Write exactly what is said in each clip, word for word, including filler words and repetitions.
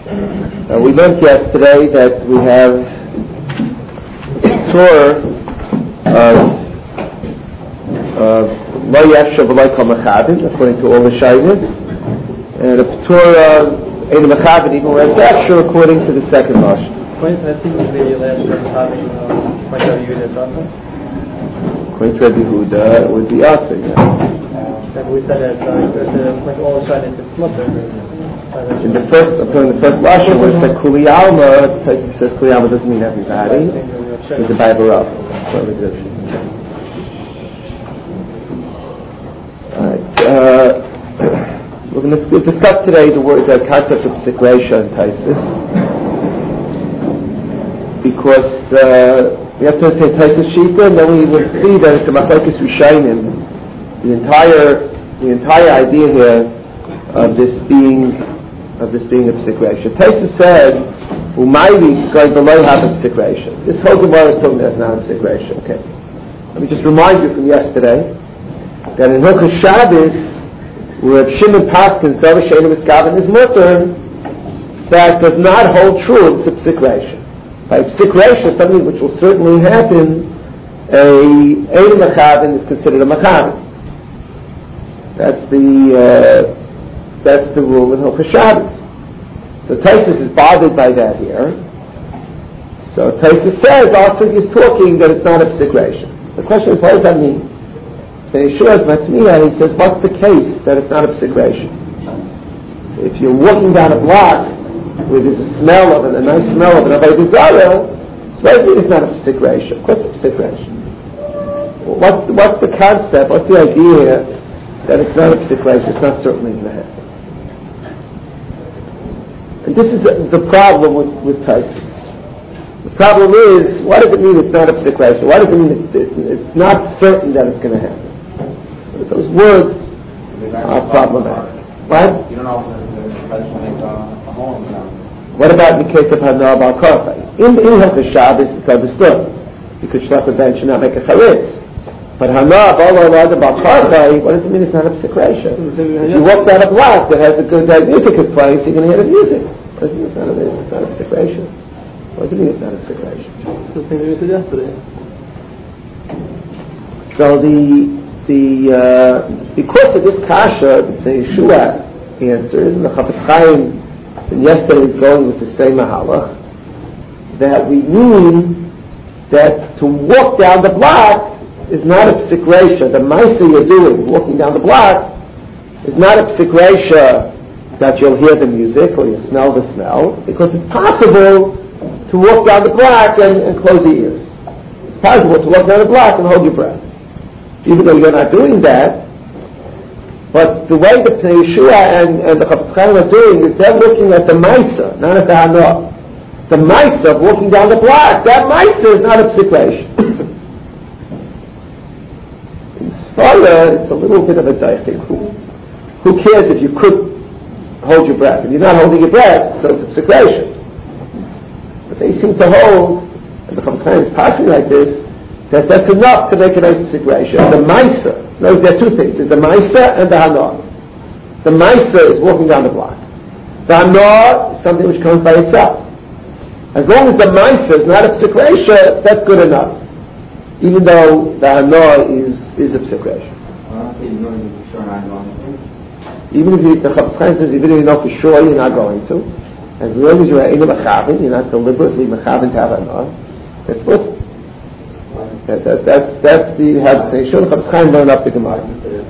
Uh, we learned yesterday that we have a tour of Lo Yefsha V'Lo Kol Mechavin, according to all the Shainis, and a tour of Ein Mechavin, even where it's Yefsha, according to the second Lashon. According to Rabbi Yehuda, it would be Asa, yeah. We said that uh, all Shainis it's Mutter. In the first, according to the first Lashon, where it said Kuli Alma, it says Kuli Alma doesn't mean everybody. It's the Bible up. Alright, uh, we're going to discuss today the word, the concept of Sikresha and Taisus, because uh, we have to say Taisus Shita, and then we will see that it's a Machlokes Rishonim. The entire, the entire idea here of this being, of this being a Sikresha. Taisus said, "Umayri going below half of Sikresha." This whole Gemara is talking about now of Sikresha. Okay, let me just remind you from yesterday that in Hilchos Shabbos, where Shimon Paskin Zara She'eino Miskaven is mutter, that does not hold true of Sikresha. By Sikresha, something which will certainly happen, a Ein Mechavin is considered a Mechavin. That's the uh, that's the rule in Hilchos Shabbos. So Taisus is bothered by that here. So Taisus says also he's talking that it's not a Sikresha. The question is, what does that mean? So Yeshua's Matmiya, he says, what's the case that it's not a Sikresha? If you're walking down a block where there's a smell of it, a nice smell of it, a Avodah Zarah, so it's not a Sikresha. Of course it's a Sikresha. Well, what's, what's the concept, what's the idea here that it's not a Sikresha, it's not certainly going to happen? And this is the, the problem with, with Taisus. The problem is, what does it mean it's not a Sikresha? Why does it mean it's, it's, it's not certain that it's going to happen? Those words are problematic. What? You don't know if it's make a home. What about in the case of Hana Bal Karchai? In in Hilchos Shabbos, it's understood. You could schlep a bench and not make a charitz. But Hana Bal Karchai, what does it mean it's not a Sikresha? If you walk down a block that has a good that music is playing, so you're going to hear the music. What does it mean it's not a, it's not a Sikresha? What does it mean it's not a Sikresha? The same thing we said yesterday. So the the uh, because of this kasha, the Yeshua answers, and the Chafetz Chaim from yesterday is going with the same mahalach, that we mean that to walk down the block is not a Sikresha. The ma'aseh you're doing, walking down the block, is not a Sikresha that you'll hear the music or you'll smell the smell, because it's possible to walk down the block and, and close your ears. It's possible to walk down the block and hold your breath. Even though you're not doing that, but the way that Yeshua and, and the Chafetz Chaim are doing is they're looking at the Maisa, not at the Hana. The Maisa of walking down the block, that Maisa is not a Sikresha. In Sfara, it's a little bit of a daichik. Who, who cares if you could hold your breath? If you're not holding your breath, so it's a Sikresha. But they seem to hold, and the Chafetz Chaim is passing like this, that that's enough to make a nice Sikresha. The Maisa, notice there are two things. There's the Maisa and the Hana. The Maisa is walking down the block. The Hana is something which comes by itself. As long as the Maisa is not a Sikresha, that's good enough. Even though the Hana is, is a Sikresha. Even if you, the Chafetz Chaim says, even if you know for sure you're not going to, as long as you're in a Mechavin, you're not deliberately Mechavin to have Hana, that's good. That, that, that's, that's the Hadithation. Chafetz Chaim learned up the Gemara.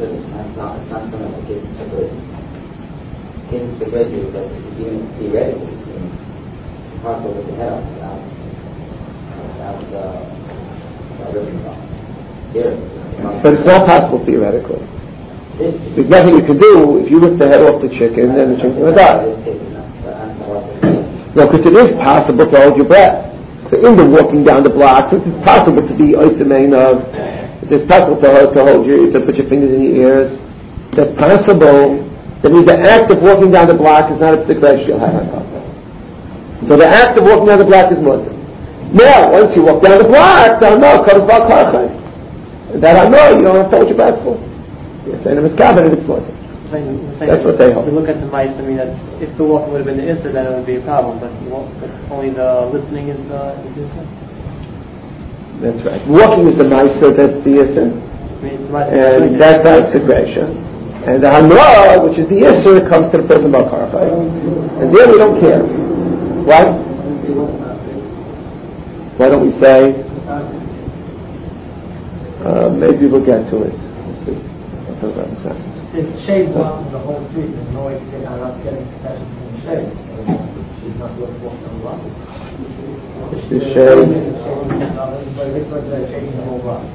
But it's not possible theoretically. There's nothing you can do if you rip the head off the chicken, then the chicken's going to die. No, because it is possible to hold your breath. So in the walking down the block, since it's possible to be oisemein of, it's possible to, to hold your, to put your fingers in your ears, that's possible. That means the act of walking down the block is not a Sikresha. So the act of walking down the block is mutter. Now, once you walk down the block, the Hana comes Bal Karchai. And that Hana, you don't have to hold your breath for. You're saying it's covered and it's mutter. That's what they hold. If you look at the mice, I mean, that if the walking would have been the Issa, then it would be a problem, but, but only the listening is the Issa. That's right. Walking is the Ma'aser, that's the Issa. And that's the integration. And the Hamra, which is the Issa, comes to the person about Karafai. And there we don't care. Why? Why don't we say, uh, maybe we'll get to it. Let's see. I'll talk about this. It's shade blocking the whole street. There's no way to get out of getting protection from the shade. She's not going to walk on the block. The shade. Shading the whole block.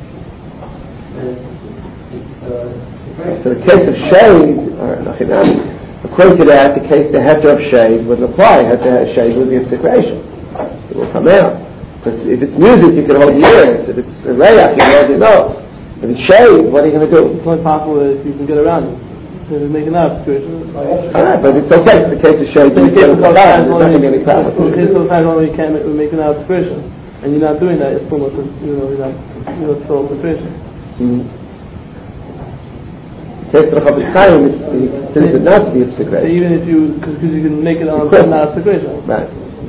So the case of shade, uh, according to that, the case the heter of shade wouldn't apply. Heter of shade would be a separation. It will come out. Because if it's music, you can hold your ears. If it's a rayach, you can hold your nose. If it's shade, what are you going to do? It's not possible that you can get around it. So it's making up situation. Alright, but it's okay. It's the case of shade. So in the case of there's not only, going to be any problem. in the case of times only you can't make, make an out situation, and you're not doing that, it's still not, you know, you're not, you know, still situation. Mm-hmm. The case of the Chavetz Chaim, it's considered it not to be a So secret. even if you, because you can make it on not a situation. Right.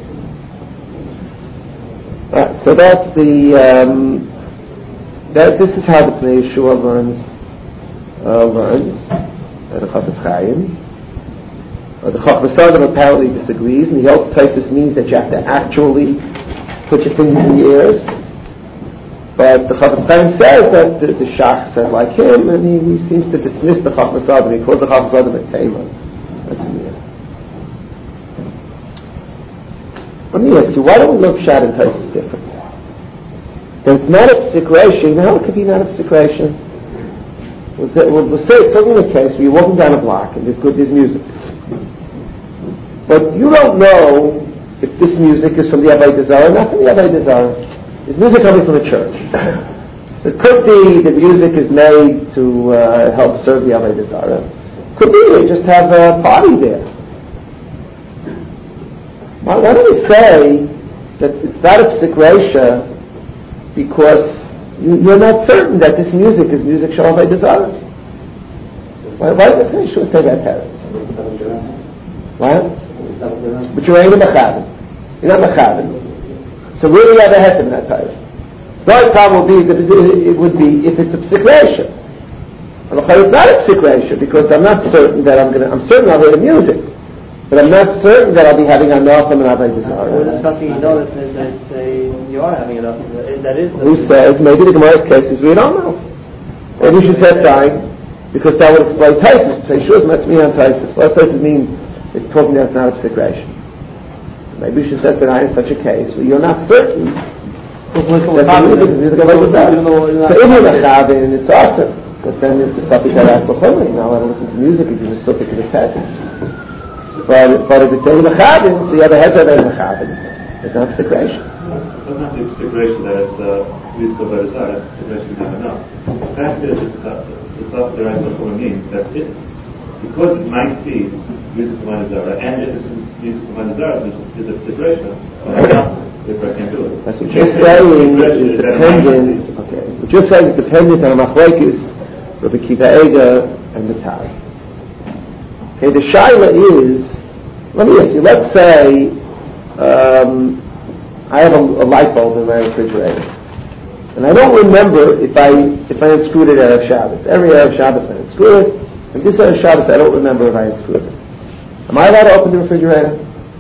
Right. So that's the. Um, That, this is how the Pnei Yeshua learns, uh, learns, uh, the Chavetz Chaim. Uh, the Chachmas Adam apparently disagrees, and he also takes this means that you have to actually put your fingers in your ears. But the Chavetz Chaim says that the, the Shach said like him, and he, he seems to dismiss the Chachmas Adam. He calls the Chachmas Adam a Tema. That's weird. Let me ask you, why don't we look Shad and Taisus different? Then it's not a secration. Now it could be not a secration. We'll, we'll, we'll say it's certainly the case where you're walking down a block and there's good, there's music. But you don't know if this music is from the Avodah Zarah or not from the Avodah Zarah. There's music coming from a church. So it could be the music is made to uh, help serve the Avodah Zarah. Could be they just have a party there. Why, why don't we say that it's not a secration because you're not certain that this music is music Shalom Avodah Zarah. Why, why did the Pnei Yeshua say that, parents? What? But you're ain't a Mechavin. You're not Mechavin. So really you have a heter in that time. The only problem would be if it would be if it's a psikration. And it's not a psikration because I'm not certain that I'm going to, I'm certain I'll hear the music. But I'm not certain that I'll be having enough from an Avodah Zarah. We're discussing, you know, that, that, that you are having enough. That is. Who says maybe the Gemara's case is we don't know. Maybe you should say time because that would explain Taisus. Say sure, it's not me on Taisus. What Taisus means it's talking that it's not a psikration. Maybe you should say that in such a case where you're not certain that the music is music Avodah Zarah. So if you're Mechavin, it's awesome because then it's a topic that asks B'chol. Now I don't listen to music if you're a suffix in the text. But, but if it's a Mechavin, so you have a heter of a Mechavin. It's not psikration. It's not the stipulation that it's uh, music of Avodah Zarah, it's stipulation we have enough. The fact is, it's uh, the stuff that I B'chol means that it, because it might be music of Avodah Zarah, and if it's music of Avodah Zarah, there's a stipulation, therefore I can't do it. That's what you're saying is dependent, okay, what you're saying is dependent on a machlokes, Rabbi Kiva Eiger and the Taz. Okay, the shaila is, let me ask you, let's say um, I have a, a light bulb in my refrigerator, and I don't remember if I if I unscrewed it Erev Shabbos. Every Erev Shabbos I unscrew it, and this Erev Shabbos I don't remember if I unscrewed it. Am I allowed to open the refrigerator?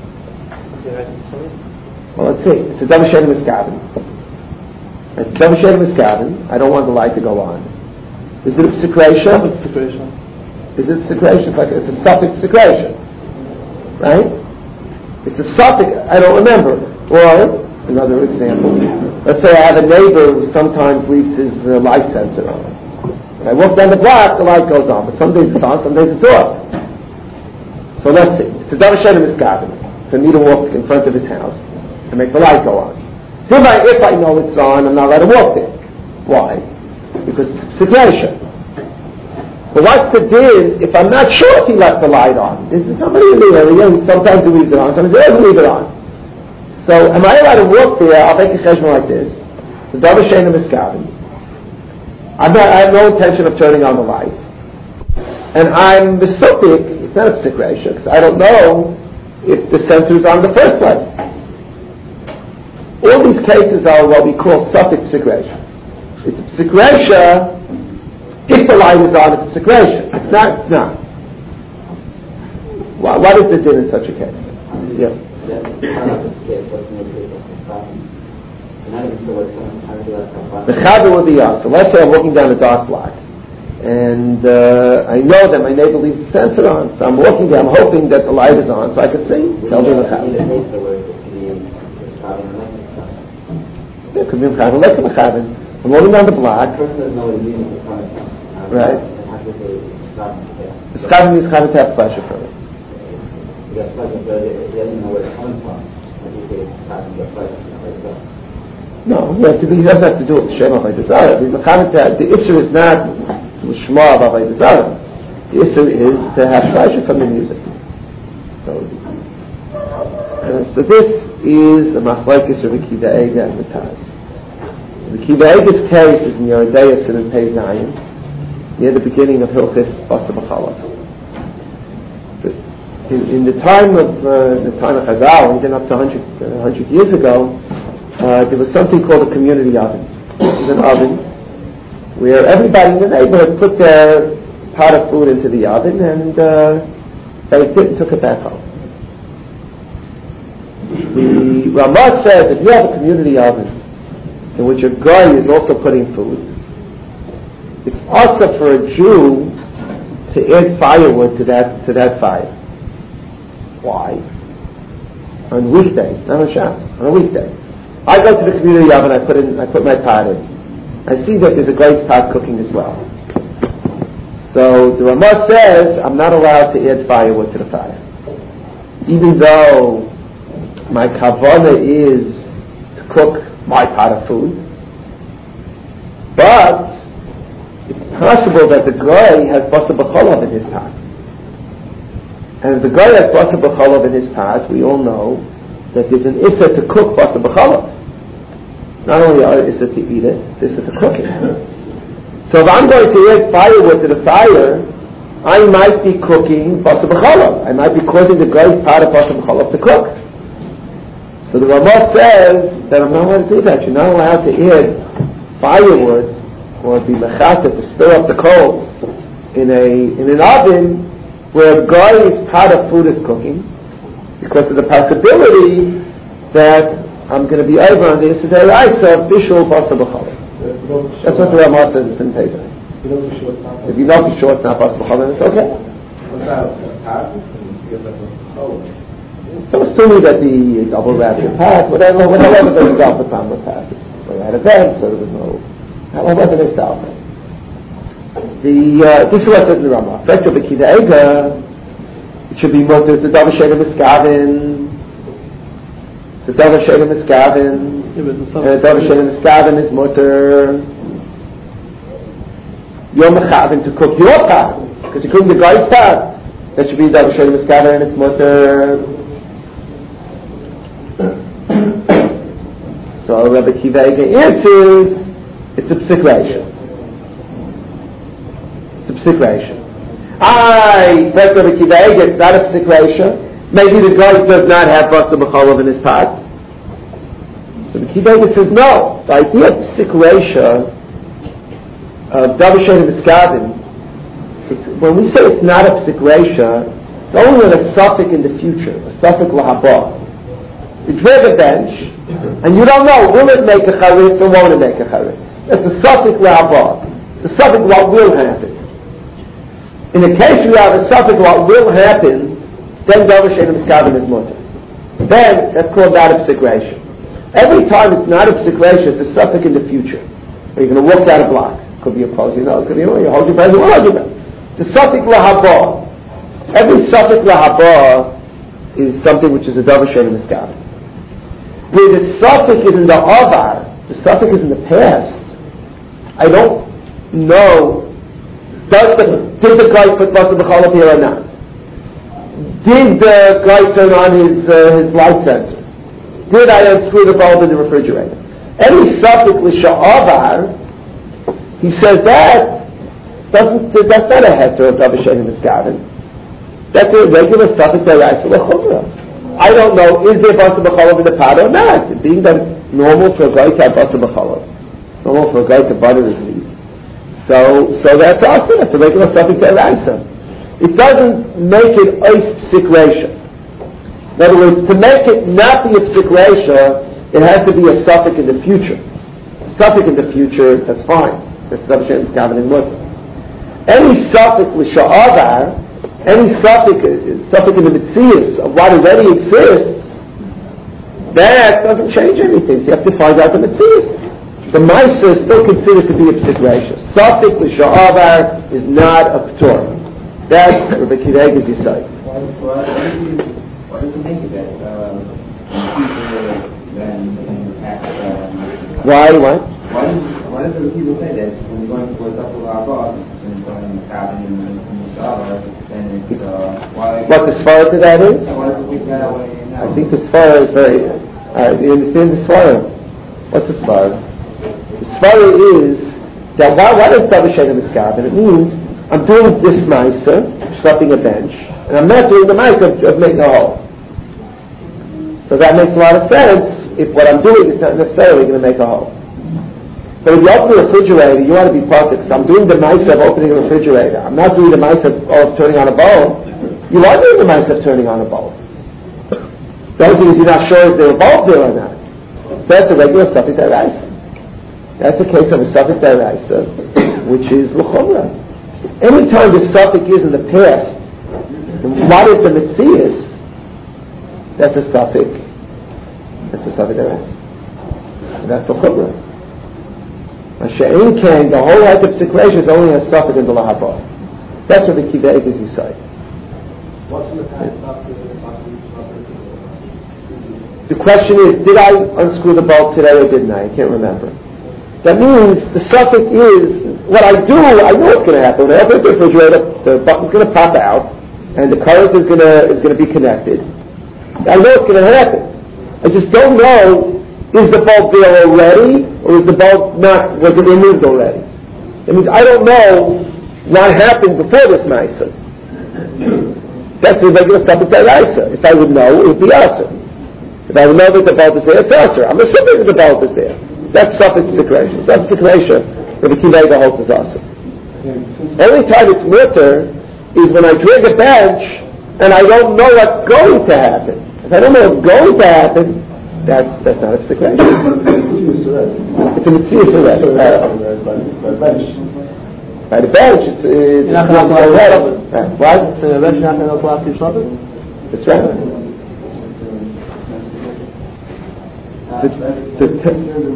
Well, let's see. It's a double shade of miskavin. It's a double shade of miskavin. I don't want the light to go on. Is it a secration? Is it a secration? It's like it's a suffix secration, right? It's a suffix. I don't remember. Or another example. Let's say I have a neighbor who sometimes leaves his uh, light sensor on. When I walk down the block, the light goes on, but some days it's on, some days it's off. So let's see. It's a double shade of miskavin for me to walk in front of his house to make the light go on. So if I, if I know it's on, I'm not allowed to walk there. Why? Because it's a secration. But what's the din if I'm not sure if he left the light on? This is somebody in the area who sometimes he leaves it on, sometimes he doesn't leave it on. So am I allowed to walk there? I'll make a cheshbon like this. The double shane of miskavin. I'm not, I have no intention of turning on the light. and I'm besupik, it's not a psik reisha, because I don't know if the sensor is on in the first place. All these cases are what we call suffix psik reisha. It's a psik reisha if the light is on, it's a psik reisha. It's not, it's not. What, what is the din in such a case? Yeah. The chaver would be us. So let's say I'm walking down a dark block, and uh, I know that my neighbor leaves the sensor on, so I'm walking there, I'm hoping that the light is on, so I can see. Tell me the chaver. Yeah, could be mechaber, like a mechaber. I'm walking down the block. Right. The chaver means chaver to have pleasure from it. No, he has to be, he doesn't have to do it Shema by desire. The issue is not Shema by desire. The issue is to have pleasure from the music. So, uh, so this is the Machlokes of Akiva Eiger and the Taz. The Akiva Eiger's case is in Yeridei Sin and Pei Zayin, near the beginning of Hilchis Basa B'Chalav. In, in the time of uh, the time of Chazal, even up to one hundred, uh, one hundred years ago, Uh, there was something called a community oven. It was an oven where everybody in the neighborhood put their pot of food into the oven and uh, baked it and took it back home. The Ramah says if you have a community oven in which a guy is also putting food, it's also for a Jew to add firewood to that to that fire. Why? On weekdays, not on Shabbat, on a weekday. I go to the community oven, I put in, I put my pot in. I see that there's a glaze pot cooking as well. So the Ramah says I'm not allowed to add firewood to the fire, even though my kavanah is to cook my pot of food. But it's possible that the guy has basar b'chalav in his pot, and if the guy has basar b'chalav in his pot, we all know that there's an issa to cook basar b'chalav. Not only is it to eat it, it's to cook it. So if I'm going to add firewood to the fire, I might be cooking basar b'chalav. I might be causing the guy's pot of basar b'chalav to cook. So the Ramah says that I'm not allowed to do that. You're not allowed to add firewood or be mechata to stir up the coals in a in an oven where a guy's pot of food is cooking, because of the possibility that I'm going to be over on the Yisrael Isa Bishul Basar B'Chalav. That's what the Ramah says in Pesach. If you know for sure it's not Basar B'Chalav, it's okay. So assuming that the double wrap your pat, whatever, whatever they stop the time with pat. They had a bed, so there was no. However they stop it. The uh, this is what says in the Ramah. Effect of the Akiva Eiger, it should be more. There's the double shade of Miskavin. The double shade of Miskavin, and the double shade of Miskavin is mutter. You're mechavin to cook your pot, because you're cooking the guy's pot. That should be double shade of Miskavin, and it's mutter. So Rabbi Akiva Eiger answers, it's a psik reisha. It's a psik reisha. I, first Rabbi Akiva Eiger, it's not a psik reisha. Maybe the guy does not have basar b'chalav in his pot. So the Akiva Eiger says no. The idea of psik reisha, of double shade of Miskavin, when we say it's not a psik reisha, it's only a suffix in the future, a suffix lahaba. You drag a bench, and you don't know, will it make a charitz or won't it make a charitz? It's a suffix lahaba. It's a suffix what will happen. In the case we have a suffix what will happen, then double shade of Miskavin is mutter. Then that's called not a psik reisha. Every time it's not a psik reisha, it's a suffix in the future. Or you're going to walk down a block. Could be a pose, you know, it's going to be, oh, you hold your breath, you won't hold your breath. The suffix lahaba. Every suffix lahaba is something which is a double shade of Miskavin. Where the suffix is in the avar, the suffix is in the past, I don't know, does the, did the guy put basar b'chalav here or not? Did the guy turn on his uh, his light sensor? Did I unscrew the bulb in the refrigerator? Any suffix l'sha'avar, he says that doesn't, that's not a heter of Davar She'ein Miskaven. That's a regular suffix deraisa l'chumra. I don't know, is there basar b'chalav in the pot or not? Being that it's normal for a guy to have basar b'chalav, normal for a guy to butter his meat. So, so that's awesome. That's a regular suffix deraisa. It doesn't make it ois psik reisha. In other words, to make it not be a psik reisha, it has to be a suffix in the future. A suffix in the future, that's fine. That's Davar She'ein Miskaven in mutter. Any suffix l'sha'avar, any suffix, suffix in the mitzias of what already exists, that doesn't change anything. So you have to find out the mitzias. The ma'aser is still considered to be a psik reisha. Suffix l'sha'avar is not a p'tor. That's Rabbi Akiva Eiger's Yisai. Why, why, why do you think of that? Um, than in the past, um, why? Why? Why do why do the people say that when you're going towards Upper Lava and you're going to Kavan and the Shava, then it's uh, why? What the svara to that is? Why do you think that way now? I think the svara is very. Uh, you understand the svara? What's the svara? The svara is that what, what is Davar She'ein Miskaven? It means I'm doing this ma'aser, swapping a bench, and I'm not doing the ma'aser of making a hole. So that makes a lot of sense if what I'm doing is not necessarily going to make a hole. But if you open the refrigerator, you want to be perfect. So I'm doing the ma'aser of opening a refrigerator. I'm not doing the ma'aser of turning on a bowl. You are doing the ma'aser of turning on a bowl. The only thing is you're not sure if there a bowl there or not. So that's a regular suffix deraisa. That's a case of a suffix deraisa, which is l'chumra. Anytime the suffix is in the past, what is the mitzias? That's a suffix. That's a suffix deraisa. That's l'chumra. She'ein Ken, the whole life of psik reisha is only a suffix in the lahaba. That's what the Akiva Eiger is Yisai. What's in the past after the The question is, did I unscrew the bulb today or didn't I? I can't remember. That means the suffix is, what I do, I know what's going to happen. When I open the refrigerator, the button's going to pop out, and the current is going to is going to be connected. I know what's going to happen. I just don't know, is the bulb there already, or is the bulb not, was it removed already? That means I don't know what happened before this ma'aser. That's the regular suffix deraisa. If I would know, it would be asur. If I would know that the bulb is there, it's asur. I'm assuming that the bulb is there. That's suffix psik reisha. Suffix psik reisha, Rabbi Akiva Eiger holds is asur. Only time it's mutter is when I drag a bench and I don't know what's going to happen. If I don't know what's going to happen, that's that's not a psik reisha. It's a mitzias already. By the bench, it's it's not going to already. What? So the bench not going to go after Shabbos? That's right. The, the, the,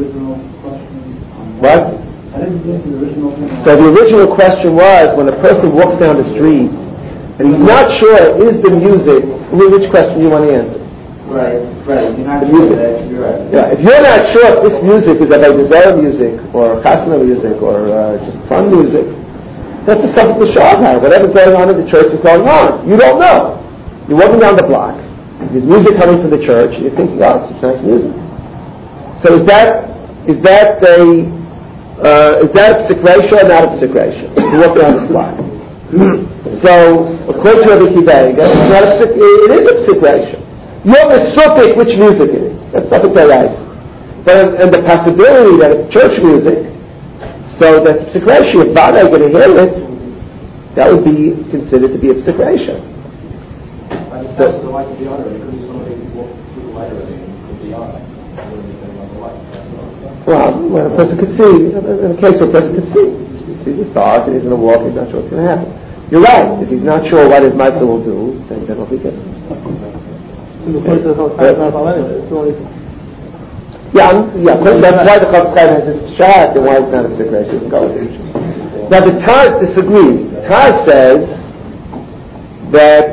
what? So the original question was, when a person walks down the street and he's not sure, is the music, which question you want to answer? Right, right. You're not The sure music. that you're right. Yeah, if you're not sure if this music is Avodah Zarah music or chasna music or uh, just fun music, that's the stuff of the Shabbat. Whatever's going on in the church is going on. You don't know. You're walking down the block. There's music coming from the church. And you're thinking, oh, it's nice music. So is that is that a uh, is that a psik reisha or not a psik reisha? You walk down the block. So according to Rabbi Akiva Eiger, it's not a psik, it is a psik reisha. You're mesupik which music it is. That's suffix deraisa. But and the possibility that it's church music, so that's psik reisha. If Bada are going to hear it, that would be considered to be a psik reisha. And the test of the light of the honor, it could be somebody who walked through the light already, and it could be on. Well, when a person could see, in a case where a person could see, he's it's dark and he's going to walk, he's not sure what's going to happen. You're right. If he's not sure what his ma'aser will do, then that will be good. Yeah, I'm, yeah. That's why the Chafetz Chaim has this shot, and why it's not a psik reisha. Now the Taz disagrees. The Taz says that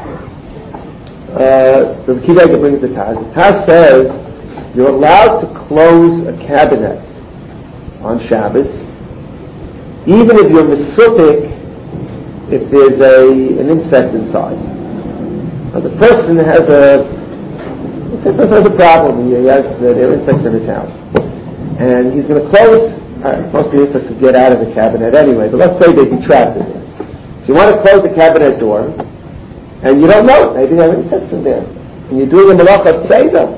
uh, the Akiva Eiger brings the Taz. The Taz says you're allowed to close a cabinet on Shabbos, even if you're mesupik if there's a an insect inside. Now the person has a the person has a problem. He has uh, there are insects in his house, and he's going to close Alright, most of the insects would get out of the cabinet anyway, but let's say they'd be trapped in there. So you want to close the cabinet door, and you don't know, maybe there are insects in there. And you're doing a malacha tzeidah.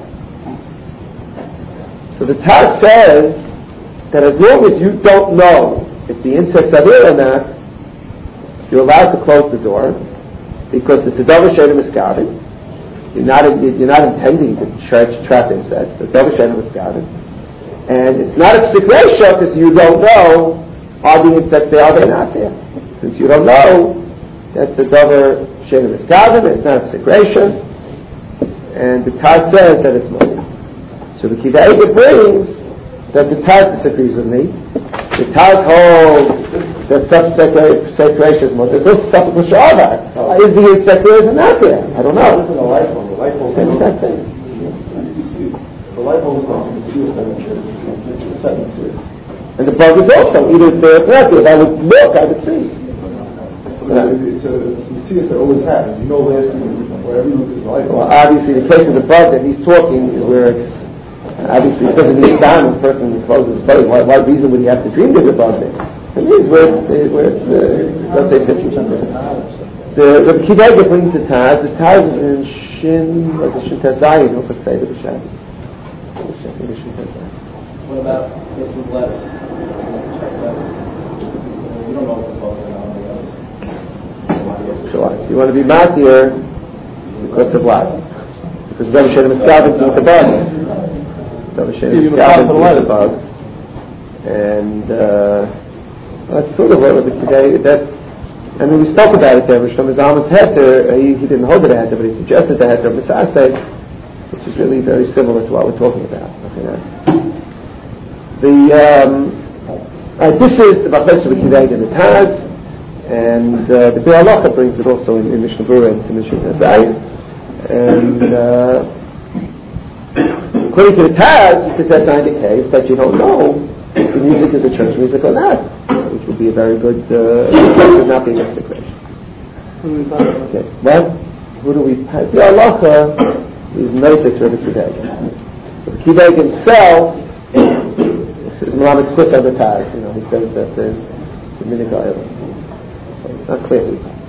So the Taz says that as long as you don't know if the insects are there or not, you're allowed to close the door, because it's a davar she'eino miskaven. You're not you're not intending to trap insects. It's a davar she'eino miskaven, and it's not a psik reisha because you don't know are the insects there, are they not there? Since you don't know, that's a davar she'eino miskaven. It's not a psik reisha, and the Taz says that it's money. So the Kiva Eiger brings that the Taz disagrees with me. The Taz holds that such separation is more. There's also stuff with Sha'avar. Is the insect there, is it not there? I don't know. The light bulb. The light bulb. Same exact thing. The light bulb is not concealed in the sentences. And the bug is also either there or not there. If I would look, I would see. It's a mitzvah that always happens. You know, last week, wherever you look at the light bulb. Well, obviously, the case of the bug that he's talking is where it's obviously it doesn't need down when the person closes his body. Why, why reason would he have to dream there's a bug there? It means where it's, where it's uh, let's say fifty percent. The the Kiva Eiger brings the Taz. The Taz is in Shin, like the Shin Tazayin, who could say the B'Shem. What about cases of lettuce? You don't know what the bug is. Sure. So you want to be matir because of what? Because Davar she'eino miskaven to the bug. Davar she'eino miskaven to the bug. And uh, that's sort of what the today. That I mean, we spoke about it there. Shlomo Zalman's heter, he, he didn't hold it a heter, but he suggested the heter of Misaseh, which is really very similar to what we're talking about. Okay, now. The um, uh, this is the Bachlesh of the Kiva Eiger in the Taz, and uh, the Biur Halacha brings it also in, in Mishnah Berurah and Mishnah Tazayim. And uh, according to the Taz, it says that's not the case, that you don't know if the music is a church music or not, which would be a very good uh, would not be a secret. Okay. What? Who do we the Halacha is Noisek Rebbe Kiva Eiger. The Kiva Eiger himself is Malach Split on the Taz. You know, he says that the the Minig Ha'el. It's not clear.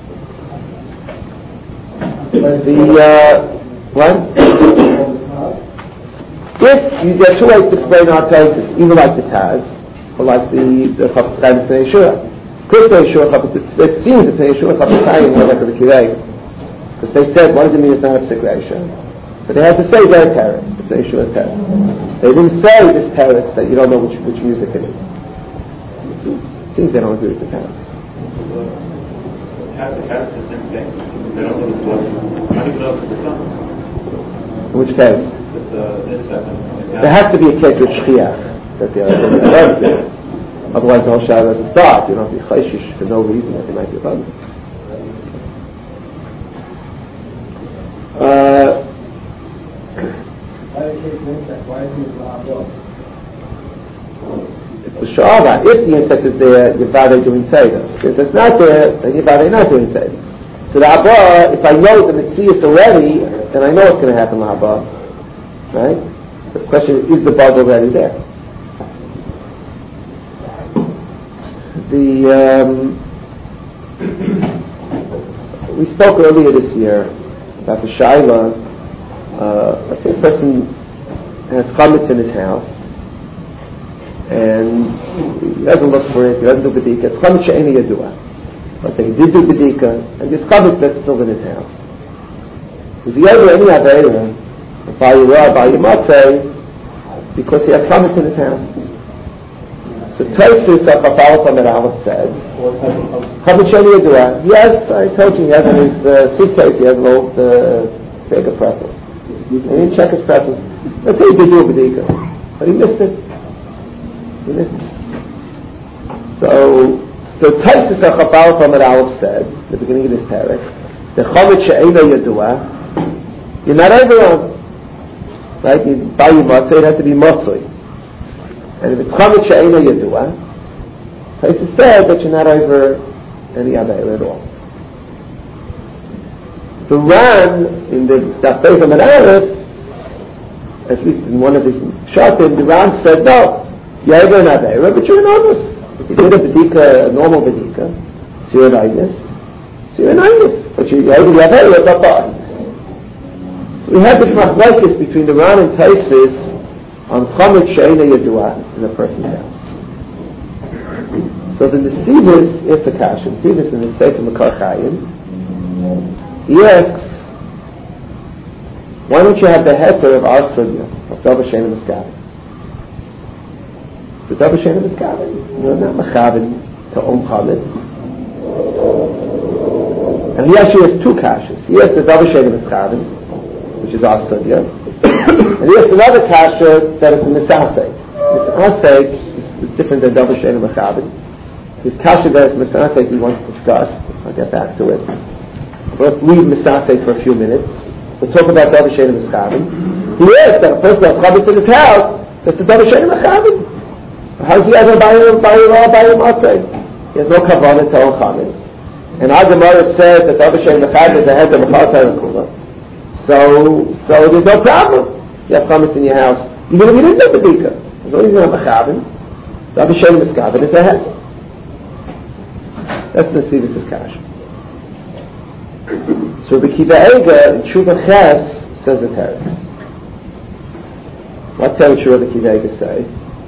The uh, what? If you get two ways to explain our cases, either like the Taz or like the the Chafetz Chaim Pnei Yeshua. Because Pnei Yeshua, it seems that Pnei Yeshua Chafetz Chaim were like the Kiva Eiger, because they said, what does it mean it's not a segregation? But they had to say their teretz, the Pnei Yeshua teretz. They didn't say this teretz that you don't know which which music it is. It seems they don't agree with the teretz. Have the cats the same thing. They don't know the blood. How do you know if it's the sun? In which case? There has to be a case with shchiach that they are there. Otherwise, the whole shah doesn't start. You don't be chayshish for no reason that they might be abundant. Uh, It's the shahava. If the insect is there, you're vade doing seder. If it's not there, then you're vade not doing seder. So the haba, if I know the mitzvah already, then I know what's going to happen to the haba. Right? The question is, is the bug already there? The um, we spoke earlier this year about the shaila. Uh, let's say a person has chametz in his house, and he doesn't look for it. He doesn't do bedika. It's chametz she'eino yadua. Let's say he did do bedika, and this chametz that's still in his house. Is he ever any aveira? By Yerah, by Yematzeh, because he has chametz in his house. So Tosfos of Chafalot Amid Aleph said, chametz she'eino yadua. Yes, I told you he has in his uh, suitcase, he has an old uh, bag of pretzels. And he didn't check his pretzels. Let's say he did do a bedika, but he missed it. He missed it. So, so Tosfos of Chafalot Amid Aleph said, at the beginning of this parak, the chametz she'eino yadua, you're not over on. Right? You buy your matzah, it has to be matzah. And if it's chametz she'eino yadua, Tosfos said that you're not over any other at all. The Ran in the Daf Beis Amid Aleph, at least in one of his shatim, the Ran said no. You're an Aveira, but you're an Onus. If you did a Bedika, a normal Bedika, so you're an Einus, so you're an Einus. But you're able to Aveira, but not. So we have this machlokes between the Ran and Taisis on Chomet She'ena Yedua in a person's house. So the Nesivus is the Kasha, Nesivus in the Sefer Mekar Chayim, he asks, why don't you have the heter of our sugya, of Davar She'ena Miskabin? So Davar She'ena Miskabin, you're not Mechabin to Om Chomet. And he actually has two kashas. He has the Davar She'ena Miskabin, which is our sugya, and he has another kasha that is a Misasek. Misasek is different than Davar She'ena Mechabin. His kasha that is Misasek we want to discuss. I'll get back to it. Let's leave Misasek for a few minutes. We'll talk about Davar She'ena Miskabin. He is that a person has chametz in his house, that's the Davar She'ena Miskabin. How does he have a bayir, bayir, bayir, matzeh? He has no kavanah to own chametz. And our Gemara says that Davar She'ena Miskabin is a head of Mechal and Kula. So, so there's no problem. You have chametz in your house. Even if you didn't have Bedika. As long as you have Mechabin, Davar She'ena Miskabin is a head. That's the Nesivus' kasha. So the Kiva Eiga in Tshuva Ches says a teretz. What teretz should the Kiva Eiga say?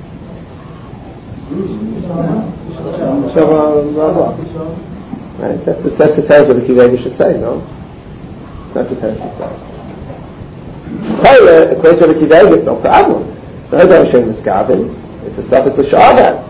Right, that's the, that's the teretz of the Kiva Eiga should say, no? That's the teretz should say. Chayla, according to the Kiva Eiga, it's no problem. The Davar She'ena Miskabin, it's a suffix l'sha'avat.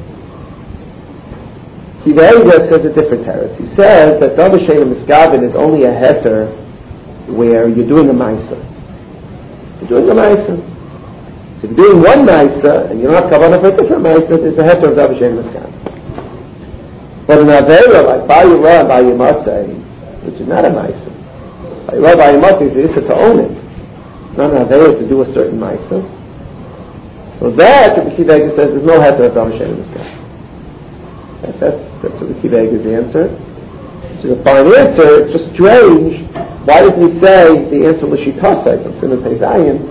Kiva Eiga says a different teretz. He says that Davar She'ena Miskabin is only a heter where you're doing a ma'isa. You're doing a ma'isa. So if you're doing one ma'isa and you don't have kavanah for a different ma'isa, it's a heter of Davar She'ena Miskabin. But an Aveira like Bayirah and Bayimatzeh, which is not a ma'isa. Bayirah and Bayimatzeh is to own it. It's not an Aveira to do a certain ma'isa. So that, the Kiva Eiga says, there's no heter of Davar She'ena Miskabin. That's, that's, that's what the Kiva Eiga's answer. Which is a fine answer. It's just strange. Why doesn't he say the answer l'shitosek on Siman Pei Zayin?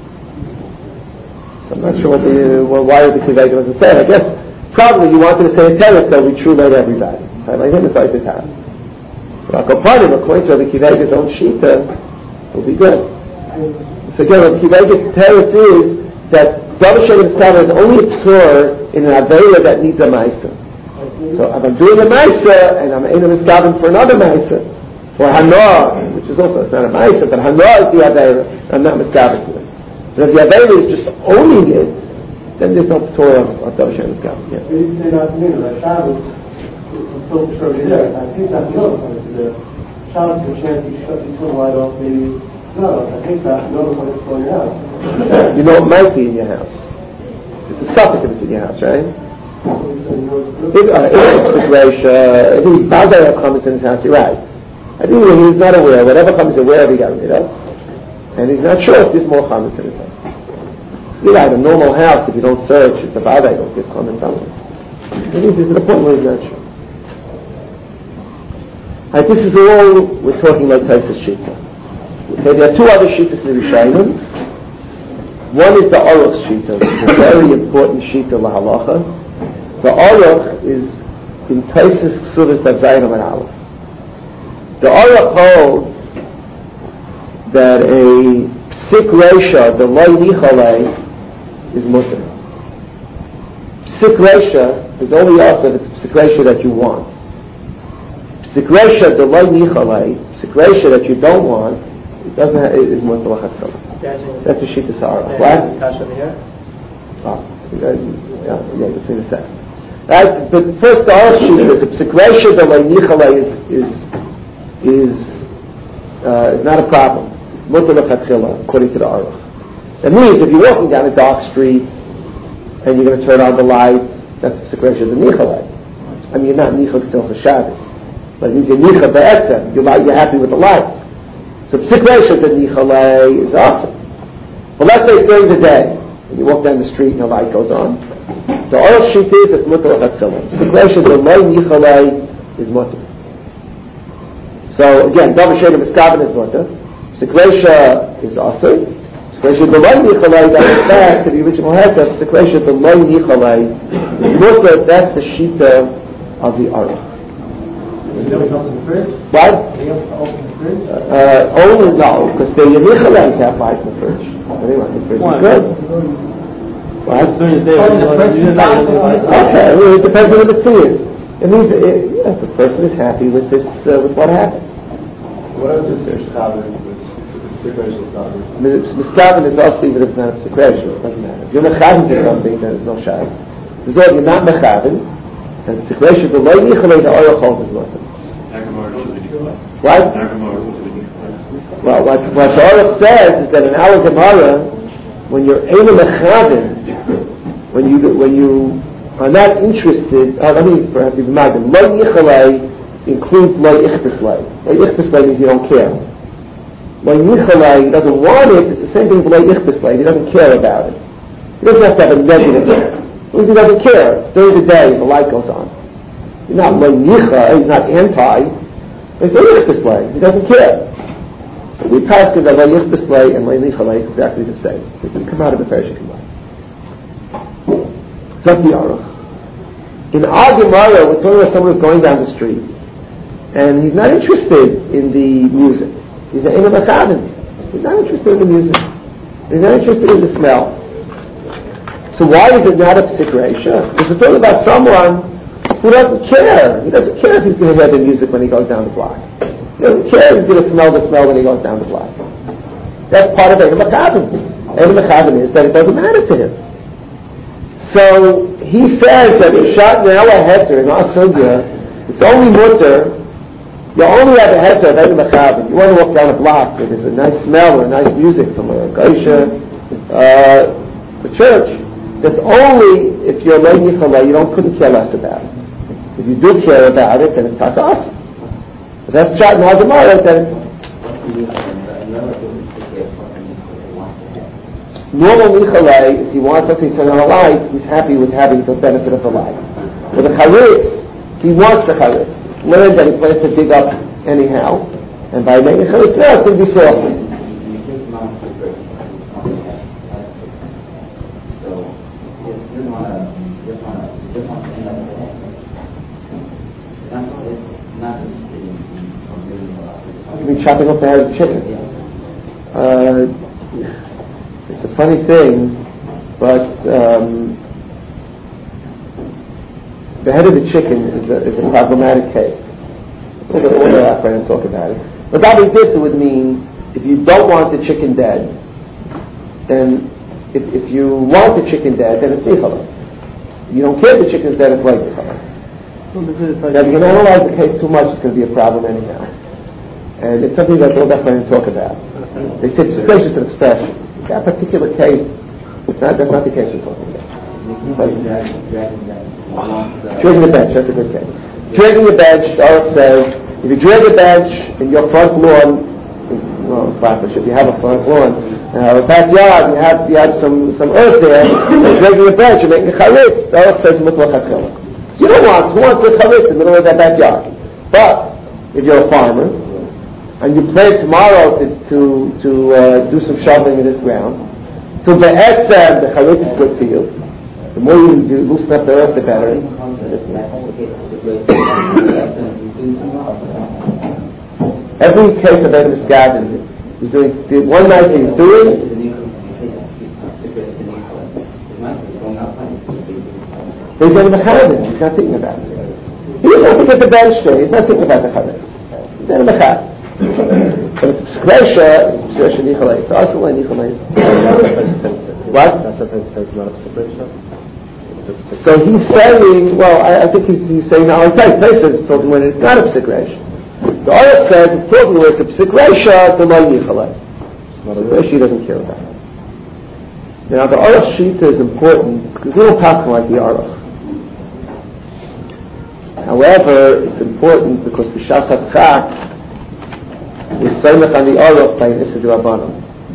So I'm not sure what the well, why the Kiva Eiga doesn't say it. I guess probably you wanted to say a teretz that will be true about everybody. I like him inside the house. But I'll part of according to the Kiva Eiga's own shita will be good. So again, the Kiva Eiga's teretz is that Davar She'ena Miskabin is only a p'tur in an Aveira that needs a ma'isa. So if I'm doing a Maisa and I'm in a Miskabin for another Maisa, for Hanoah, which is also, it's not a Maisa, but Hanoah is the Aveira, I'm not Miskabin to it. But if the Aveira is just owning it, then there's no Torah of Davar She'ena Miskabin. Yeah. You say not to me that Shabbos is still sure there. I think that's another point. The Shabbos is a chance you shut your turn wide off, maybe no. I think that's another point that's going out. You know it might be in your house. It's a suffix if it's in your house, right? If, uh, if it's the Greish, uh, if he Bazai has chametz in his house, you're right. I think he's not aware, whatever chametz is aware of, he got rid of. And he's not sure if there's more chametz in his house. You're right, a normal house, if you don't search, it's a Bazai, don't get chametz on it. I think he's to the point where he's not sure. Right, this is all we're talking about Taisus Shita. Okay, there are two other Shitas in the Rishayim. One is the Aruch Shita, which is a very important Shita lahalacha. The Aruch is in Taisus Ksuvas Zayin Amar Aleph. The Aruch holds that a psik reisha, the loy nichalei, is mutter. Psik reisha is only also if it's psik reisha that you want. Psik reisha, the loy nichalei, psik reisha that you don't want, it doesn't have, it is mutter l'chatzah. That's a shita Aruch. What? Oh, yeah, yeah, just in a second. Right, but first the Aruch Shita, the psikresha the Leinichale is is is uh, is not a problem. Mutar l'chatchila, according to the Aruch. That means if you're walking down a dark street and you're going to turn on the light, that's psikresha the Nichale. I mean, you're not nichal still for Shabbos, but it means you're nichal be'etzem. You're you're happy with the light. So psikresha the Nichale is awesome. But let's say during the day, and you walk down the street and the light goes on. The Aruch Shita is it's mutar l'chatchila. Psikresha the loy nichalei is mutar. So again, Davar She'ena Miskabin is mutar. Psikresha is asur. Sekresha B'loi Nichalei, that is back to the original heter, Sekresha B'loi Nichalei, look at, that's the Shita of the Aruch. What? Uh, only no, because the Nichalei have light in the fridge. Anyway, the fridge is good. What? Okay, well, it depends on what the tea is. It means it, yeah, the person is happy with this, uh, with what happened. What else is there? Shabbos, Sekresha Shabbos. I mean, Miskaven is also even if it's not a Sekresha, it doesn't matter. If you're Mechaven to something, then it's no Shabbos. If you're not Mechaven, then Sekresha, the Loi Nichalei, the oil hold is nothing. What? Well, what, what the Aruch says is that in our Gemara, when you're Eina Mechaven, when you, when you are not interested, uh, let me perhaps even imagine, Loi Nichalei includes Loi Ichtislei. Loi Ichtislei means you don't care. Loi Nichalei, he doesn't want it, it's the same thing with Loi Ichtislei, he doesn't care about it. He doesn't have to have a negative. He doesn't care. During the day, the light goes on. He's not Loi Nicha, he's not anti, he's Loi Ichtislei, he doesn't care. So we pass to the Loi Ichtislei and Loi Nichalei is exactly the same. It can come out of the Persian Gemara. That's the Aruch. In our Gemara, we're talking about someone who's going down the street, and he's not interested in the music. He's an Eina Mechaven. He's not interested in the music. He's not interested in the smell. So why is it not a Psik Reisha? Because we're talking about someone who doesn't care. He doesn't care if he's going to hear the music when he goes down the block. He doesn't care if he's going to smell the smell when he goes down the block. That's part of Eina Mechaven. Eina Mechaven is that it doesn't matter to him. So he says that if shot now a heter in our sugya, it's only mutter. You only have a heter of Eina Mechaven. You want to walk down a block where there's a nice smell or nice music from a geisha, uh, the church. That's only if you're Loi Nichalei, you don't couldn't care less about it. If you do care about it, then it's not awesome. But that's shot in our Gemara, then it's normal Nichalei, if he wants something to turn on a light, he's happy with having the benefit of the light. For the Charitz, he wants the Charitz. Learn that he plans to dig up anyhow, and by making Charitz now, it's going to be soft. You mean chopping up the head of the chicken? Uh, It's a funny thing, but um, the head of the chicken is a, is a problematic case. So we'll order that and talk about it. But that would this would mean if you don't want the chicken dead, then if, if you want the chicken dead, then it's nichalei. You don't care if the chicken's dead, it's like nichalei. Now, if you can analyze the case too much, it's going to be a problem anyhow. And it's something that we'll definitely talk about. They say it's gracious an expression. That particular case, it's not, that's not the case we're talking about. Dragging the bench, that's a good case. Dragging the bench, the Aruch says, if you drag a bench in your front lawn, well, if you have a front lawn, uh, a backyard, you have you have some, some earth there, and dragging a bench, you're making a charitz, the Aruch says, so you don't want, who wants a charitz in the middle of that backyard? But, if you're a farmer, and you plan tomorrow to to, to uh, do some shoveling in this ground, so the etzem, the charitz is good for you. The more you do, loosen up the earth, the better. Every case of Eina Mechaven, he's doing the one night he's doing. He's Eina Mechaven. He's not thinking about it. He's not thinking at the bench there. He's not thinking about the charitz. He's Eina Mechaven. But it's Sekresha, it's Sekresha Nichalei. It's also like Nichalei. What? So he's saying, well, I, I think he's, he's saying now, I tell you, it's talking when it's not a Sekresha. The Aruch says it's talking when it's a Sekresha, the Loi Nichalei. Sekresha he doesn't care about it. Now the Aruch Shita is important because we don't pass like the Aruch. However, it's important because the Shasat Chak is Soymech on the Aruch by an Issa D'Rabbanan.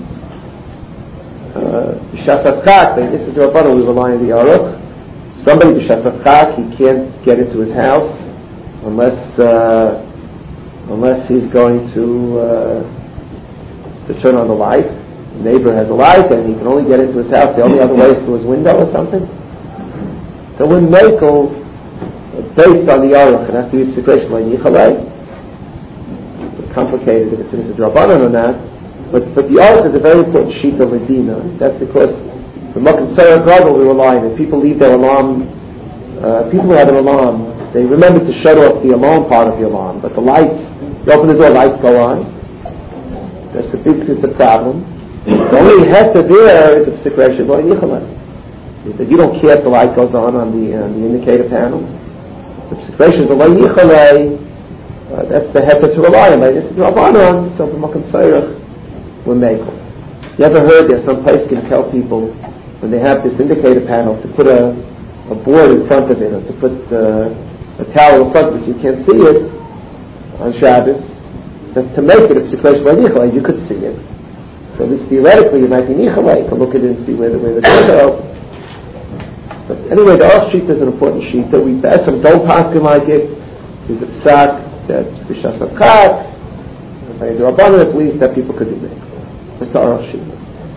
B'Shasat Chak, by an Issa D'Rabbanan, we rely on the Aruch. Somebody B'Shasat Chak, he can't get into his house unless uh, unless he's going to uh, to turn on the light. the neighbor has a light and he can only get into his house, the only other way is through his window or something. So when Mekel, based on the Aruch, it has to be P'sikresh L'Yichalei. It's complicated if it's a Drabanan or not, but, but the Aruch is a very important sheet of Medina. That's because the Mokim Tzara Gadol we rely on. If people leave their alarm, uh, people who have an alarm, they remember to shut off the alarm part of the alarm, but the lights, you open the door, lights go on. That's a big, it's a problem. The only heter there is a P'sikresh L'Yichalei. That you don't care if the light goes on on the, uh, the indicator panel. The P'sikresh L'Yichalei, uh, that's the heter to rely on. This is Rabbanon, so the Mokim Tzara will make it. You ever heard that some place can tell people when they have this indicator panel to put a, a board in front of it, or to put uh, a towel in front of it so you can't see it on Shabbos, that to make it a P'sikresh L'Yichalei, you could see it. So at least theoretically you might be Yichalei, you can look at it and see where the, where the doors are open. But anyway, the Aruch sheet is an important sheet that we pass some don't pass him like it. There's a psak that B'shas Avkat, by the Rabbanan at least, that people could do it. That's the Aruch sheet.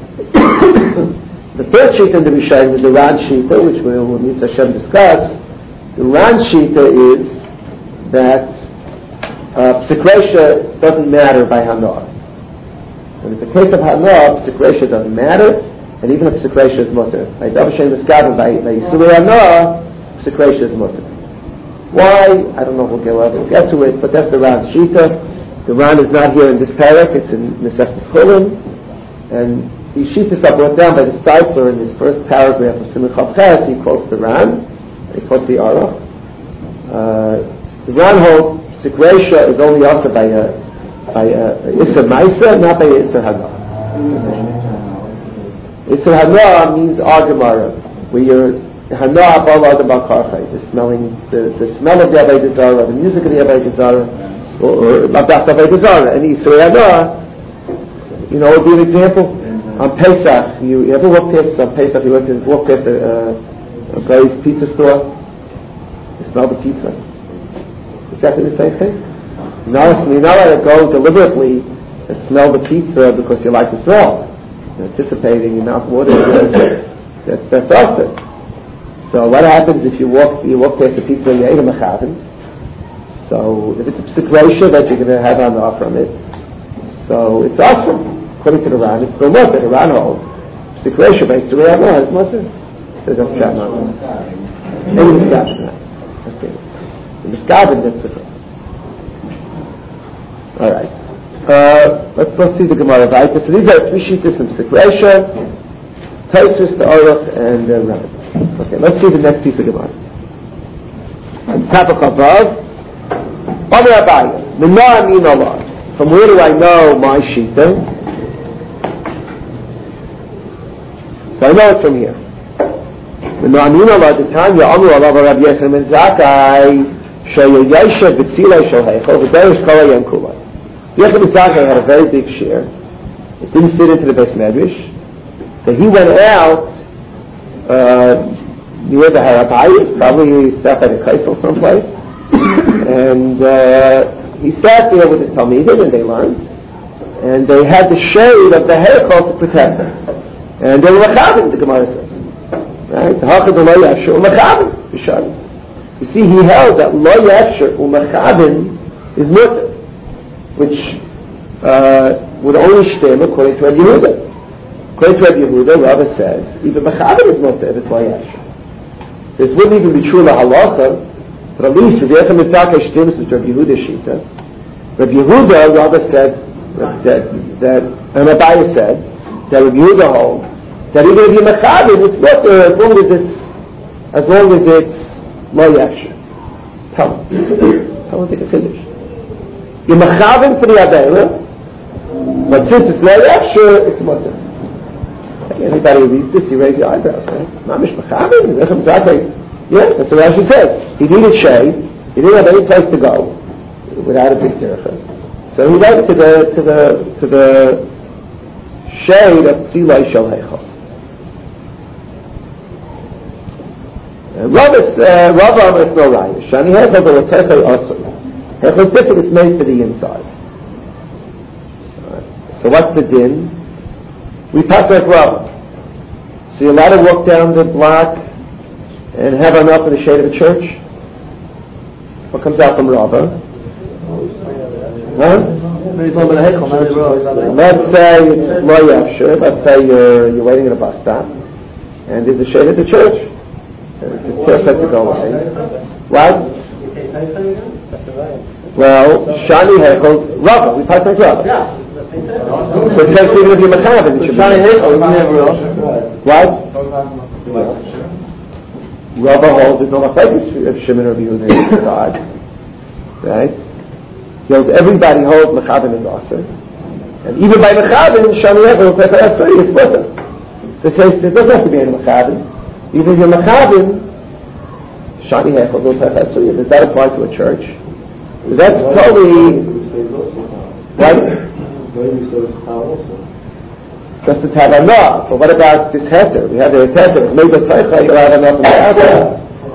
The third sheet in the Rishayim is the Ran Shita, which we will need to Hashem discuss. The Ran Shita is that uh, P'sikresha doesn't matter by Hanor. When it's a case of Hanor, P'sikresha doesn't matter, and even if P'sikresha is mutter. By Davashem Miskavan, by Yisrei Hanor, P'sikresha is mutter. Why? I don't know if we'll get, we'll get to it, but that's the Ran Shita. The Ran is not here in this parak, it's in Mesechtes Chullin, and these Shitas are brought down by the Steipler in his first paragraph of Simon Chav Ches. He quotes the Ran, he quotes the Aruch. Uh, the Ran holds P'sikresha is only also by a by a Isser Maisa, not by a Isser Hanor. Isser Hanor means our Gemara, where you're Hanor above Adam Al-Karchai, the smelling, the, the smell of the Avodah Zarah, the music of the Avodah Zarah, or Mabdach Avodah Zarah, and Isser Hanor, you know, would be an example. On Pesach, you, you ever walk past, on Pesach, you walk, walk past a, uh, a guy's pizza store, you smell the pizza. Exactly the same thing. You're not, you're not allowed to go deliberately and smell the pizza because you like the smell. You're anticipating your mouth watering. That, that's awesome. So what happens if you walk you walk past the pizza and you ate a mechavin? So if it's a p'sikresha that you're going to have on offer from it, so it's awesome. According to the Ran, it's the mutter. The Ran holds p'sikresha by Yisrei Hanor is mutter. So that's not mutter. Maybe Miskavan. Okay. The Miskavan, that's the first. All right. Uh, let's let's see the Gemara. Right. So these are three sheetas from P'sikresha, Taisus, the Aruch, and the Ran. Okay. Let's see the next piece of Gemara. Top of Chavav. Amar Abaye. Mina amin Allah. From where do I know my shita? So I know it from here. Mina amin Allah. The time you Amar Allah Rabbi Yechon ben Zakkai. Sheyayesha v'tzilay shalheichol v'derish kol hayom kulay. Yechon ben Zakkai had a very big share. It didn't fit into the Beis Medrash, so he went out uh, near the Harabayis, probably he sat by the Kaisel someplace, and uh, he sat there with his Talmidim, and they learned, and they had the shade of the Heichol to protect them, and they were mechavim, the Gemara says, right? The Hachad lo yasher u'mechavim b'shalim. You see, he held that lo yasher u'mechavim is mutter, which uh, would only stem according to Rabbi Yehuda. According to Rabbi Yehuda, Rava says, even mechavim is mutter if it's lo yasher. This wouldn't even be true in the halacha, but at least if Yechon ben Zakkai stems with Rabbi Yehuda shita, Rabbi Yehuda, Rava said, that, that, and Abaye said, that Rabbi Yehuda holds, that even if you're mechavim, it's mutter as long as it's, as long as it's lo yasher. Tell him. Tell him to take a finish. You're mechavim for the Aveira, but since it's lo yasher, it's mutter. Anybody who reads this, you raise your eyebrows, right? Mamish mechavim? Yechon ben Zakkai. Yes, that's what Rashi says. He needed shade. He didn't have any place to go without a big tircha. So he went to the to the to the shade of Tzilai Shel Heichal. Rava Rava is no Rayish. Shani Heichal the Latechei Asur. Heichal Tiferet is made for the inside. Right. So what's the din? we pass like Rav. So you're allowed to walk down the block and have enough in the shade of a church? What comes out from Rava? Huh? Let's say it's lo yafshir. Let's say you're, you're waiting at a bus stop and there's a shade at the church. It's perfect to go away. What? Well, Shani Hekel, Rava, we pass like Rava. So it says even if you're Machavin, it should be. Shani Hekel, what? Rava holds there's no machlekes of Shimon or Yehuda in God. Right? He holds everybody holds Machavin is Aser. And even by Machavin, Shani Hekel, is split. So it says there doesn't have to be any Machavin. Even if you're Machavin, Shani Hekel, does that apply to a church? That's totally right. Just to have enough. But what about this heter? We have a heter. Maybe a tzeicha, you'll have enough in the heter.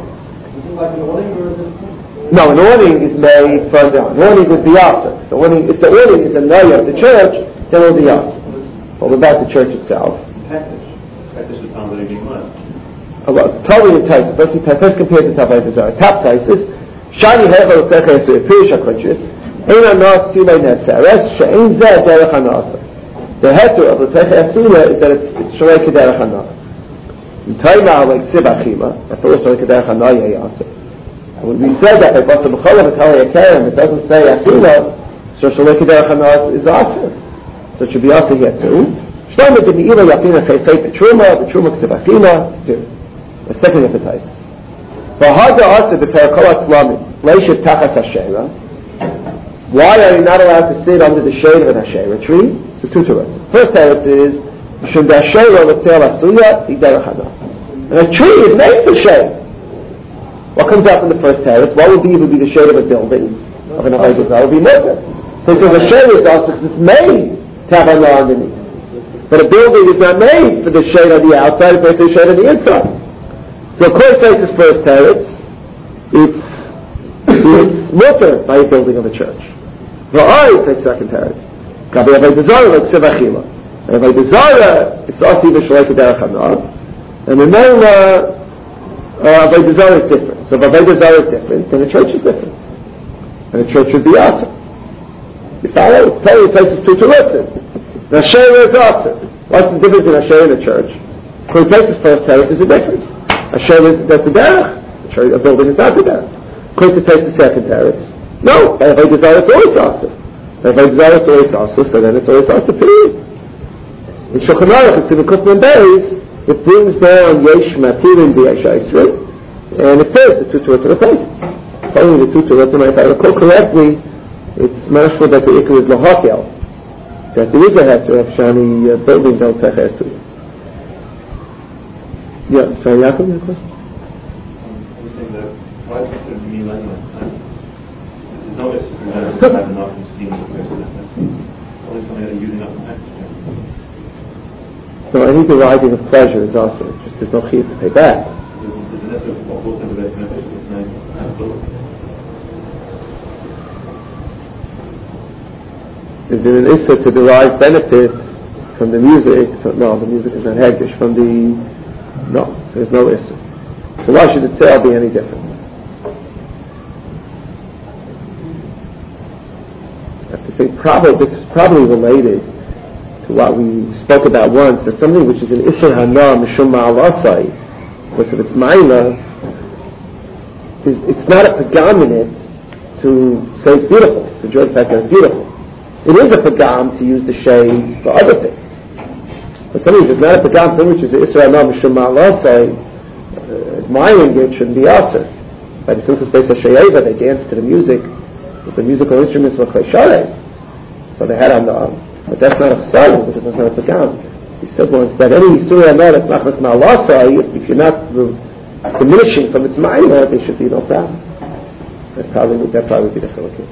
No, an awning is made for the an awning would be opposite. The awning, if the awning is a naya of the church, then it will be opposite. But what about the church itself? Hektish is found very big one. Well, totally enticing. First, first compared to Tabay Bazaar. Top prices. Shani Hevel Teches Pirish HaKodshis Ein Anas Silay Neseres She'ein Zeh Derech Hanasa. The heter of the Teches Asula is that it's Shalei Kederech Hanasa. In Taima like Sib Achima, that's also Shalei Kederech Hanasa Yasser. And when we said that by Basa B'cholam and Talei Akerem, it doesn't say Achila, so Shalei Kederech Hanasa is Aser. So it should be Aser here too. Shlomo did Me'ila Yapina Chesei Petruma, Petruma Sib Achima, the second hypothesis. Why are you not allowed to sit under the shade of an Asherah tree? So two to it. First teretz is and a tree is made for shade. What comes out from the first teretz? What would be would be the shade of a building of an Avodah Zarah would be murder. So the shade is also it's made to have a law underneath. But a building is not made for the shade on the outside; it's made for the shade on the inside. So according to this first teretz, it's it's mutter by a building of a church. V'ai is second teretz. Kabi Avodah Zarah like Sevachila. And Avodah Zarah, it's also even Shalei Kederech Hanasa. And the name Avodah Zarah is different. So if Avodah Zarah is different, then the church is different. And the church should be Aser. You follow? It's totally places two to listen. The Asherah is Aser. What's the difference in Asherah and a church? According to this first teretz, is a difference. Asherah is that's the derech. A building is not the derech. According to the second teretz, no. By Avodah Zarah, it's always Aser. By Avodah Zarah, it's always Aser. So then it's always Aser. Period. In Shulchan Aruch, it's in the Kufman Beis. It brings down Yesh Matirin B'Yesh Yisrael, and it says the two to the places. Only the two to the if I recall correctly, it's mashma that the Ikar is Lahakel, that there is a heter of Shani uh, building Del Techesu. Yeah, sorry, Yaakov, your question? Why is it me anyway? There's no issue for that to have enough in steam to fix it. Only something that are using up the extra. No, any deriving of pleasure is also just there's no chiyuv to pay back. Is there an issa to derive benefit from the music? No, the music is not hegdish. From the no, there's no issa. So why should the sale be any different? I have to think. Probably this is probably related to what we spoke about once, that something which is an Isser Hana Mishum Ma'alasai, because if it's Maila, it's not a pagam in it to say it's beautiful, to enjoy the fact that it's beautiful. It is a pagam to use the shade for other things. But something which is not a pagam, something which is an Isser Hana Mishum Ma'alasai, admiring it shouldn't be Aser. By the simple space of Sheyeva, they danced to the music, with the musical instruments were Kleshares. So they had on the but that's not a chsaron, because that's not a pagam. He said once that any surah that's not machmas ma'alasai, if you're not diminishing from its ma'ina, they should be no problem. That probably that probably would be the chilukah.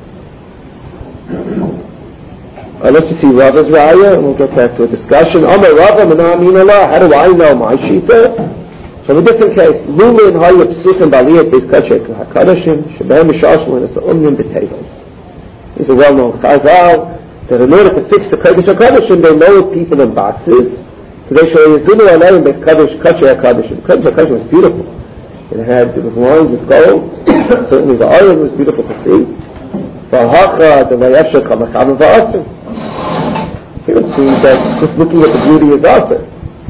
Uh, let's just see Rava's raya, and we'll get back to a discussion. Amar Rava Mena'amin Allah. How do I know my shita? From a different case, Lumin Hayya Psuchim Baliyat Beis Kachek HaKadashim Shebehem Mishashim and It's Umnim B'Tevos. He's a well-known chazal. that in order to fix the Kodesh HaKodeshim, they lowered people in boxes, so they show Yizunu Alayim Bes Kodesh Kodesh HaKodeshim. Kodesh HaKodeshim was beautiful. It had, it was lined with gold. Certainly the iron was beautiful to see. V'hacha, the Vayesha Kamacham V'asr. Here it seems that just looking at the beauty is awesome.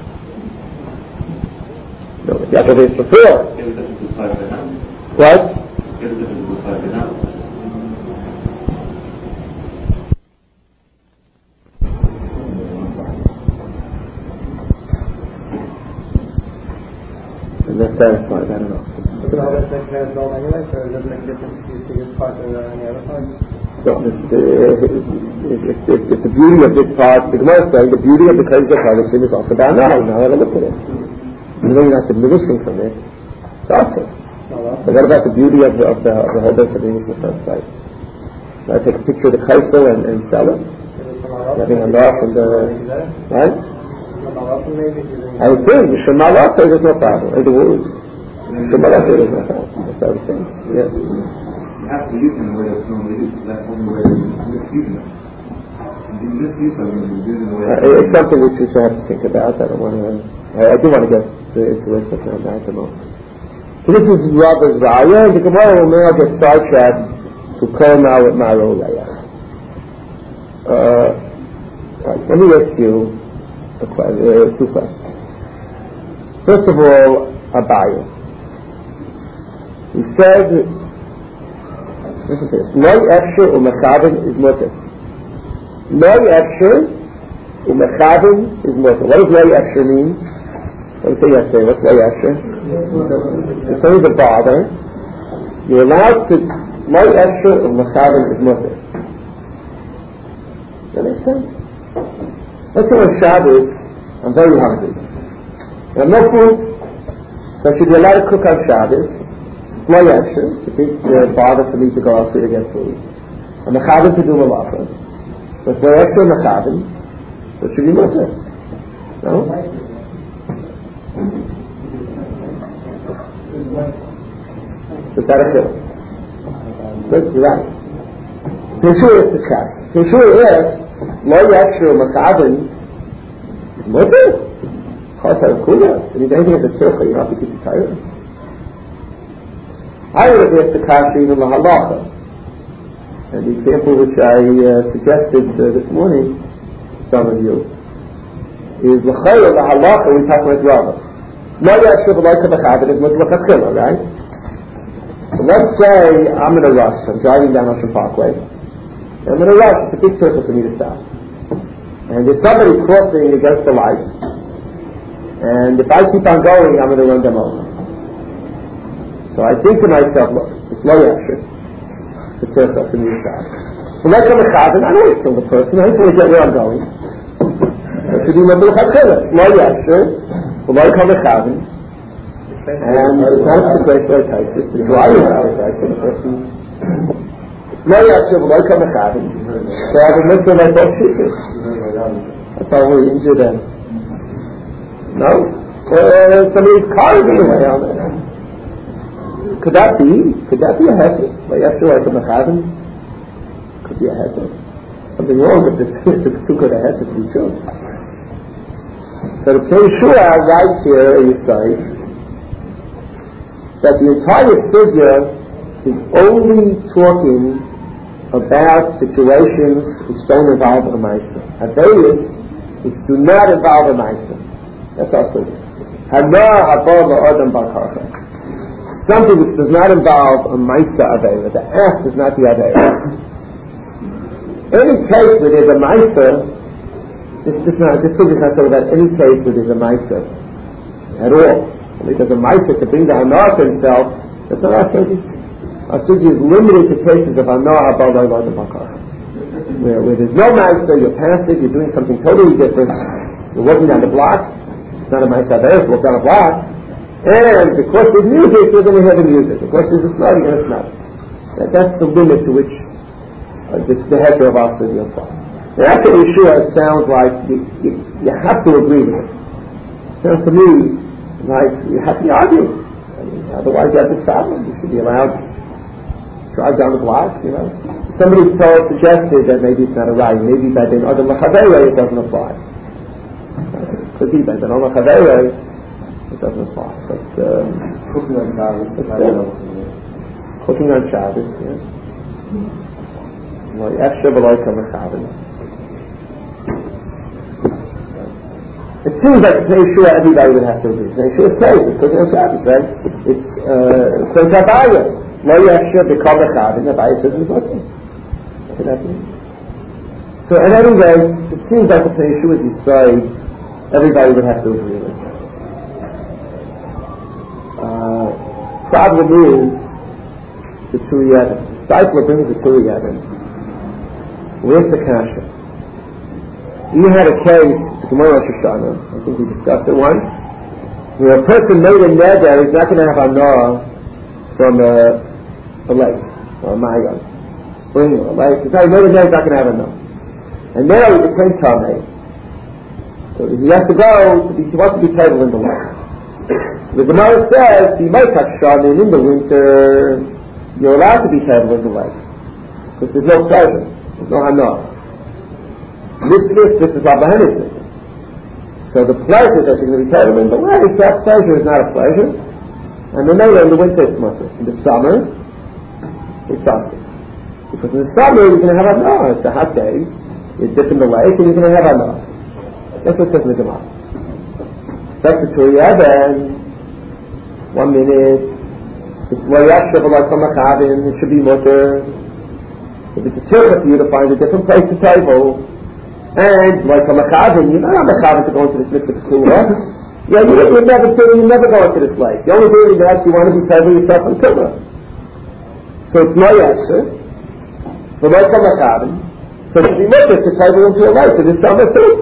No, Yaakov is before. What? I'm not satisfied, I don't know. So how does that kind of build anyway? So it doesn't make a difference if you see this part or any other part? So if, if, if, if the beauty of this part, the Gemara is saying the beauty of the Kodesh HaKodeshim is also bad now. Now I have a look at it. Even though you're not diminishing from it, it's awesome. So what about the beauty of the, of the, of the whole base of the English in the first place? I take a picture of the Kaisel and, and sell it. Having a law from the... Right? I would think, Mishum Allah says there's no problem. Like the words. Mishum Allah says there's no problem. That's what I was saying. Yes. You have to use them the way it's normally used. That's the only way you're misusing them. You misuse them when you're using the way Uh, it's something which we should have to think about. I don't want to... I, I do want to get into it, but not at the moment. So this is Rabba's Raya, and the Gemara will now get sidetracked to call now with Maro Raya. Uh, right, let me ask you a que- uh, two questions. First of all, Abaya. He said, listen to this, Loi Efsher u'Mechavin is mutter. Loi Efsher u'Mechavin is mutter. What does Loi Efsher mean? Let me say yesterday, what's Loi Efsher? It's only the bother. You're allowed to Loi Efsher u'Mechavin is mutter. Does that make sense? Let's say on Shabbos, I'm very hungry. I have no food, so I should be allowed to cook on Shabbos. It's Loi Efsher. It's a big uh, bother for me to go outside to get food. I'm Mechavin to do malacha. But Loi Efsher Mechavin, so it should be mutter. No? So that is it. That's right. Peshua is the cast. Peshua is Loi Efsher Mechavin is mutter. Chasar Kula. And if anything is a tzircha, you have to keep it tired. I would have asked the kasha even the halacha. And the example which I uh, suggested uh, this morning to some of you is l'chayr the halacha we talk about Rava. Loi Efsher v'loi kamechavin is mutter l'chachila, right? So let's say I'm in a rush. I'm driving down Ocean Parkway. And I'm in a rush. It's a big circle for me to stop. And there's somebody crossing against the light. And if I keep on going, I'm going to run them over. So I think to myself, look, it's Loi Efsher. It's a circle for me to stop. So let's come to Chazan. I don't want to kill the person. I just want to get where I'm going. It should be Mutter L'Chachila. It's Loi Efsher. V'loi Kamechazin. And it's not a situation like this. It's the driving situation. The person... Loi Efsher. V'loi Kamechazin. So I have a mitzvah like both shittas. That's how we injure them. No? Uh, somebody's car is in the way on it. Could that be? Could that be a hesed? Like after like a mechavin? Could be a hesed. Something wrong with this. It's too good a hesed to be true. So the Peshua writes here in his site that the entire sugya is only talking about situations which don't involve a ma'isa. Avelis which do not involve a ma'isa. That's also something which does not involve a Maisa Aveira. The act is not the Aveira. Any case where there's a Maisa, this, this, not, this thing is not talking about any case where there's a Maisa at all. When there's a Maisa to bring the Hanah to himself, that's not our Sugi. Our Sugi is limited to cases of Hanah Abal Loi Bakar. Where there's no Maisa, you're passive, you're doing something totally different, you're walking down the block. It's not a Maisa Aveira, walk down a block. And because there's music, you're going to hear the music. Because there's a smell, you're going to smell. That, that's the limit to which uh, this, the head of our study will fall. And after Yeshua, it sounds like you, you, you have to agree with it. It sounds to me like you have to be arguing. I mean, otherwise you have this problem. You should be allowed to drive down the block, you know. somebody told, suggested that maybe it's not a right, maybe by the other Machavei it doesn't apply. Could be by the other Machavei it doesn't apply. But um, cooking on Shabbos, cooking on Shabbos, yeah. Well, extra below Shabbos. It seems like Pnei Yeshua everybody would have to agree. Pnei Yeshua says it's cooking on Shabbos, right? It's uh, it's Abaya. Lo Yeshua become a Shabbos. Abaya says it's nothing. So in any way, it seems like the Pnei Yeshua's Yisrael, everybody would have to agree with. Uh, problem is the Turi Yavin. The Steipler brings the Turi Yavin. Where's the kasha? You had a case, the Gemara Rosh Hashanah, I think we discussed it once, where a person made a neder, he's not going to have anah from a, a lake, or a mayan. Spring or lake. He's not made a neder, he's not going to have enough. And now he became Tameh. So he has to go, to be, he wants to be table in the lake. The Gemara says, you might touch Shaman in the winter, you're allowed to be table in the lake. Because there's no pleasure, there's no hanah. Mitzvah, this is Abraham's mitzvah. So the pleasure that you're going to be table in the lake, that pleasure is not a pleasure. And then later in the winter it's mutter. In the summer, it's awesome. Because in the summer you're going to have hanah. It's a hot day. You dip in the lake and you're going to have hanah. That's what it says in the Gemara. That's the Turi Yavin. One minute. It's lo yashav v'lo kamachavin. It should be mutter. If it's a tircha for you to find a different place to table, and like kamachavin, you're not machavin to go into this mitzvah kula. Yeah, you, you never you never go into this lake. The only thing is that you want to be table yourself in kula. So it's lo yashav v'lo kamachavin. So it should be mutter to table into a lake. It is summer too.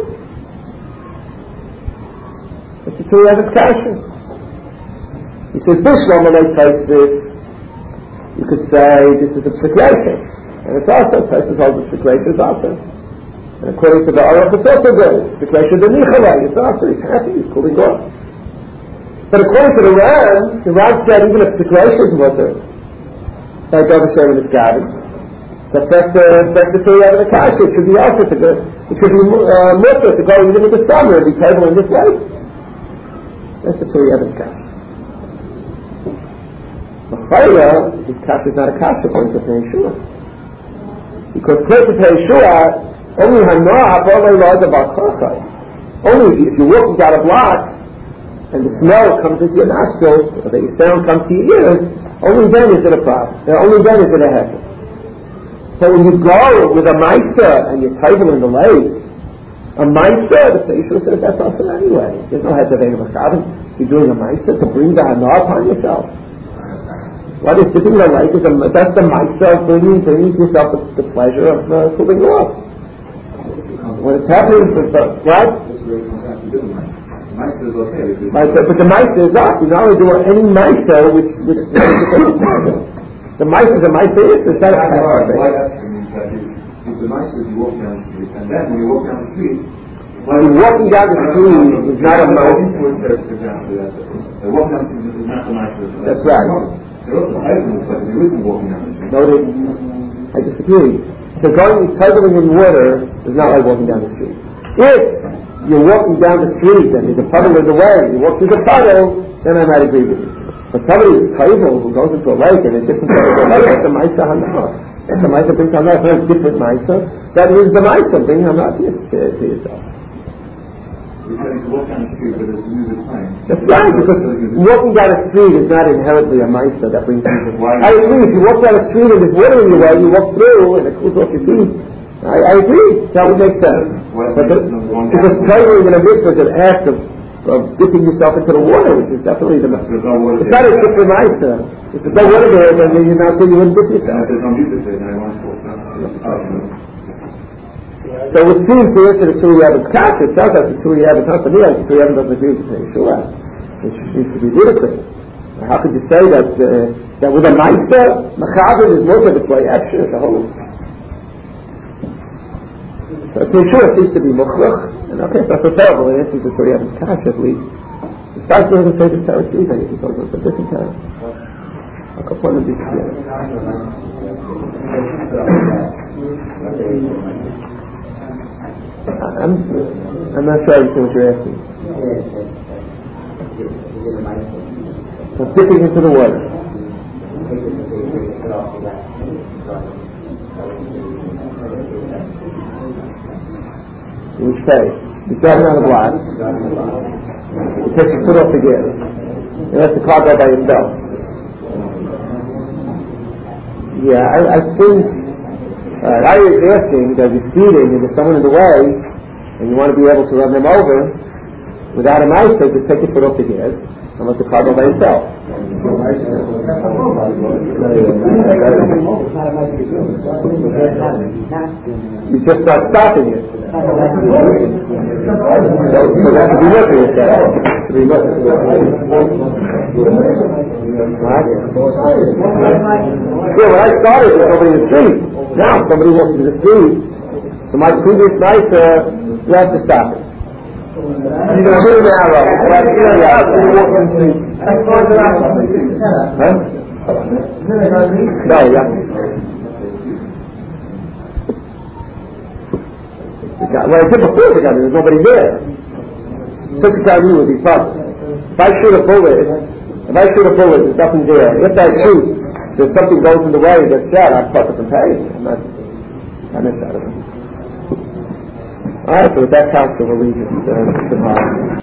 It's the Turi Yavin's kasha. He says, Bishlam, when they taste this, you could say this is a psikration. And it's also, Taisa holds the psikration is also. And according to the Aruch, it's also good. Psikration is a nichalai, it's also, he's happy, he's cooling off. But according to the Ram, the Ram said even if psikration is mutter, like David Shem in his garden, so affect the, affect the Turi Yavin kasha, it should be also to go, it should be uh, mutter to go even in the summer and be table in this way. That's the Turi Yavin kasha. Chayla, his kasha is not a kasha according to Pnei Yeshua. Because according to Pnei Yeshua, only hanah only laws about chachai. Only if you're walking down a block and the smell comes into your nostrils, or the sound comes to your ears, only then is it a problem. Only then is it a heter. So when you go with a ma'isa and you're table in the lake, a ma'isa, the Pnei Yeshua says that's also anyway. There's no heter vein of a chavin. You're doing a ma'isa to bring the hanah upon yourself. What is sitting in the lake is a, that's the ma'isa of bringing, bringing to yourself the, the pleasure of uh, cooling off. When it's happening, it's the, what? Ma'isa is okay. Ma'isa, but the ma'isa is us. You not only do any ma'isa, which, which, the ma'isa is a ma'isa, it's not a ma'isa. If the ma'isa is you walk down the street, and then when you walk down the street, when you're walking down the street, it's not a ma'isa. The walk down the street is not a ma'isa. That's right. There are also items, but there isn't walking down the street. No, they, I disagree. So going, tumbling in water is not like walking down the street. If you're walking down the street and there's a puddle in the way, you walk through the puddle, then I might agree with you. But somebody who's table who goes into a lake and a different part of the lake, that's a ma'isa hanah. That's a ma'isa brings hanah. It's not a different ma'isa. That is the ma'isa bring hanah to, to yourself. You said you walk down the street, but there's music playing. That's right, because walking down a street is not inherently a ma'isa that brings music. I agree, if you walk down a street and there's water in your way, you walk through and it cools off your feet. I, I agree, that would make sense. But the, because tailoring in a mitzvah is an act of, of dipping yourself into the water, which is definitely the ma'isa. It's not a different ma'isa. If there's no water there, then you're not saying you wouldn't dip yourself. There's no music there, then I want to walk down. So it seems to answer the Turi Yavin's kasha, it sounds like the Turi Yavin's not to me, like the Turi Yavin doesn't agree with the Pnei Yeshua, which seems to be ludicrous. How could you say that uh, that with a ma'isa, machavin is more than a play action as a whole? So Pnei Yeshua seems to be mukhlach, and okay, it's not so terrible, it answers the Turi Yavin's kasha at least. Besides, it doesn't say the Torah sees anything, it goes on a different time. Ako po nabigyan. I'm, I'm not sure I understand what you're asking. So dipping into the water. Which phase? You start on the block. You take your foot off the gas. You let the car go by itself. Yeah, I, I think uh, I was asking that you're speeding and there's someone in the way and you want to be able to run them over without a knife, so just take your foot off the gas and let the car go by itself. You just start stopping it. So, so that should be looking at that. To be looking. Right? Yeah, when I started with somebody in the street, now somebody walks in the street, so my previous night, uh, you have to stop it. You know, too narrow. Like, you know, yeah, when you walk in the street. Huh? No, yeah. Well, I did before the gun, there was nobody there. Such a guy knew would be problem. If I shoot a bullet, if I shoot a bullet, there's nothing there. If I shoot, if something goes in the way and gets shot, I'm fucking from paying. I'm not, I'm not shot at him. Alright, so with that counsel, we'll leave it uh, tomorrow.